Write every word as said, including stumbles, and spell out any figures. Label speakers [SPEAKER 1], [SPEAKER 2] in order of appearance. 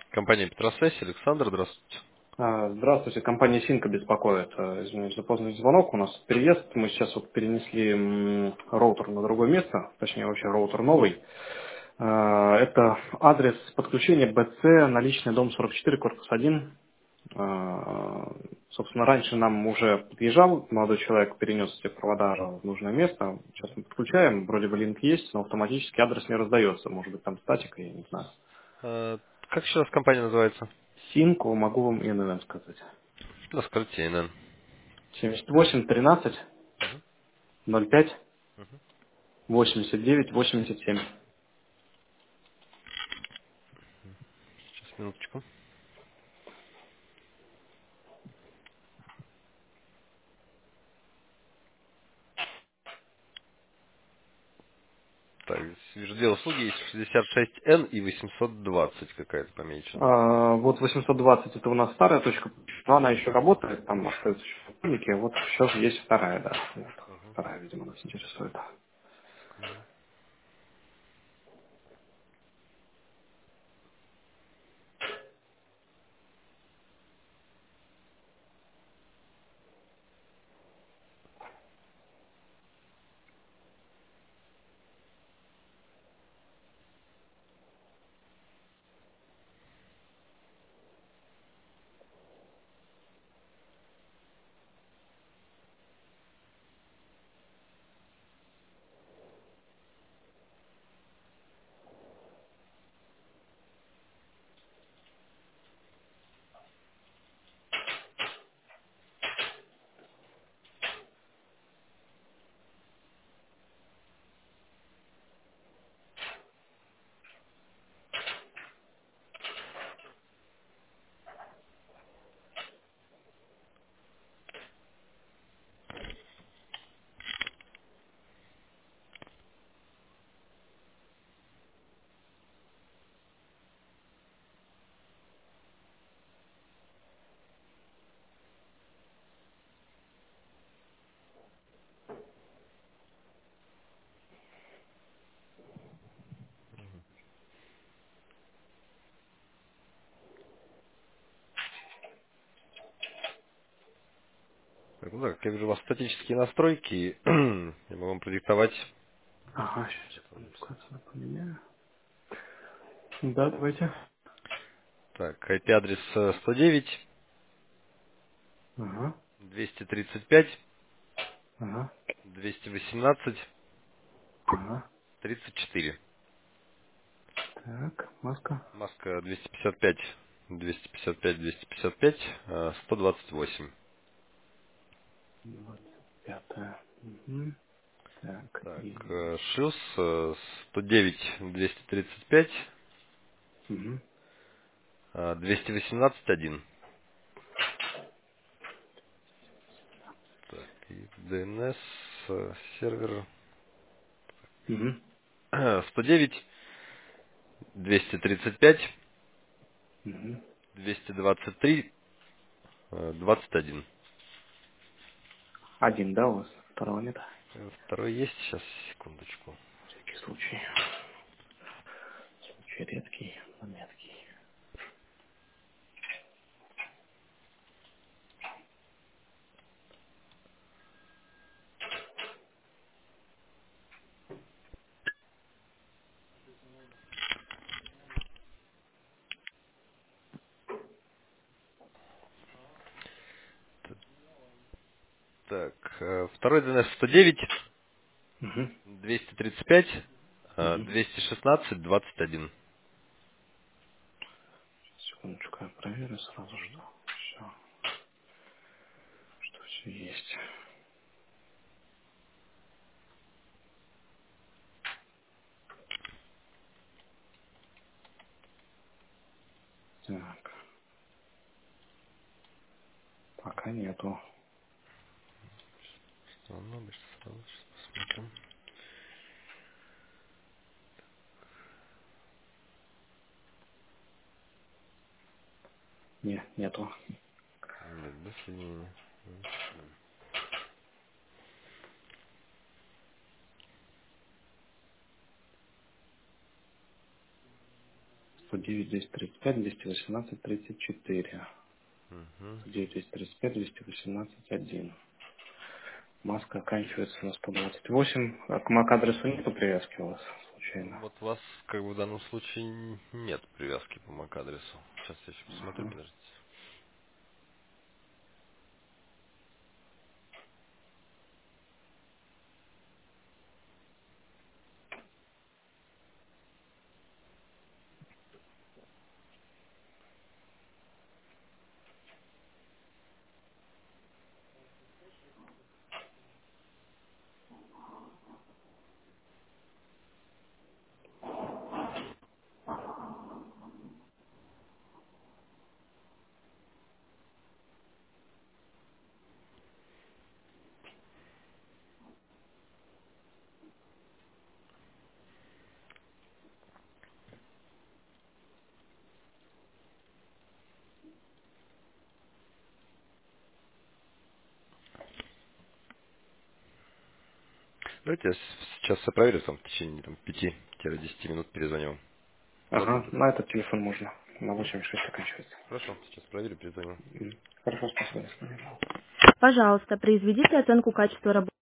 [SPEAKER 1] Компания Петросвязь, Александр, здравствуйте.
[SPEAKER 2] А, Здравствуйте, компания Синка беспокоит. А, Извините за поздний звонок. У нас переезд. Мы сейчас вот перенесли м, роутер на другое место, точнее вообще роутер новый. А, Это адрес подключения бэ цэ, наличный дом сорок четыре, корпус один. А, Собственно, раньше нам уже подъезжал молодой человек, перенес эти провода в нужное место. Сейчас мы подключаем, вроде бы линк есть, но автоматически адрес не раздается. Может быть, там статика, я не знаю.
[SPEAKER 1] Э, Как еще раз компания называется?
[SPEAKER 2] Синку могу вам и эн эн сказать.
[SPEAKER 1] Да, скажите, эн эн.
[SPEAKER 2] семьдесят восемь тринадцать ноль пять восемьдесят девять восемьдесят семь.
[SPEAKER 1] Сейчас, минуточку. Так, вижу, две услуги есть, шестьдесят шесть эн и восемьсот двадцать какая-то помечена.
[SPEAKER 2] А, вот восемьсот двадцать это у нас старая точка, но она еще работает, там остаются еще сотрудники. Вот сейчас есть вторая, да. Вот. Вторая, видимо, нас интересует.
[SPEAKER 1] Секунду. Так, ну да, как я вижу, у вас статические настройки. Я могу вам продиктовать.
[SPEAKER 2] Ага, сейчас секундочку, я поменяю. Да, давайте.
[SPEAKER 1] Так, ай пи-адрес э, сто девять
[SPEAKER 2] Ага,
[SPEAKER 1] двести тридцать пять
[SPEAKER 2] ага,
[SPEAKER 1] двести восемнадцать
[SPEAKER 2] ага.
[SPEAKER 1] тридцать четыре.
[SPEAKER 2] Так, маска.
[SPEAKER 1] Маска двести пятьдесят пять двести пятьдесят пять двести пятьдесят пять э, сто двадцать восемь.
[SPEAKER 2] двадцать пятая. Угу. Так,
[SPEAKER 1] Так,
[SPEAKER 2] и...
[SPEAKER 1] э, ШИЛС э, сто девять двести тридцать пять
[SPEAKER 2] Угу.
[SPEAKER 1] э, двести восемнадцать один. Так, и ди эн эс э, сервер
[SPEAKER 2] Угу.
[SPEAKER 1] э, сто девять двести тридцать пять
[SPEAKER 2] Угу.
[SPEAKER 1] двести двадцать три э, двадцать один.
[SPEAKER 2] Один, да, у вас? Второго нет?
[SPEAKER 1] Э, Второй есть, сейчас, секундочку.
[SPEAKER 2] Всякий случай. Случай редкий, но меткий.
[SPEAKER 1] Так, э, второй ди эн эс сто девять
[SPEAKER 2] Угу.
[SPEAKER 1] двести тридцать пять э,
[SPEAKER 2] Угу.
[SPEAKER 1] двести шестнадцать двадцать один.
[SPEAKER 2] Секундочку, я проверю сразу, что все, что все есть. Так, пока нету.
[SPEAKER 1] Должно быть сразу, сейчас посмотрим.
[SPEAKER 2] Не, нету.
[SPEAKER 1] Нет, до соединения.
[SPEAKER 2] сто девять двести тридцать пять двести восемнадцать тридцать четыре.
[SPEAKER 1] Угу.
[SPEAKER 2] сто девять двести тридцать пять двести восемнадцать один. Маска оканчивается на сто двадцать восемь. А к MAC-адресу нету привязки у вас, случайно?
[SPEAKER 1] Вот у вас, как бы в данном случае, н- нет привязки по MAC-адресу. Сейчас я еще посмотрю,
[SPEAKER 2] Мгм.
[SPEAKER 1] подождите. Давайте я с- сейчас все проверю, там, в течение там, пяти-десяти минут перезвоню. Удобно
[SPEAKER 2] Ага,
[SPEAKER 1] будет?
[SPEAKER 2] на этот телефон можно. На восемьдесят шесть оканчивается.
[SPEAKER 1] Хорошо, сейчас проверю, перезвоню.
[SPEAKER 2] М. Хорошо, спасибо. До свидания.
[SPEAKER 3] Пожалуйста, произведите оценку качества работы.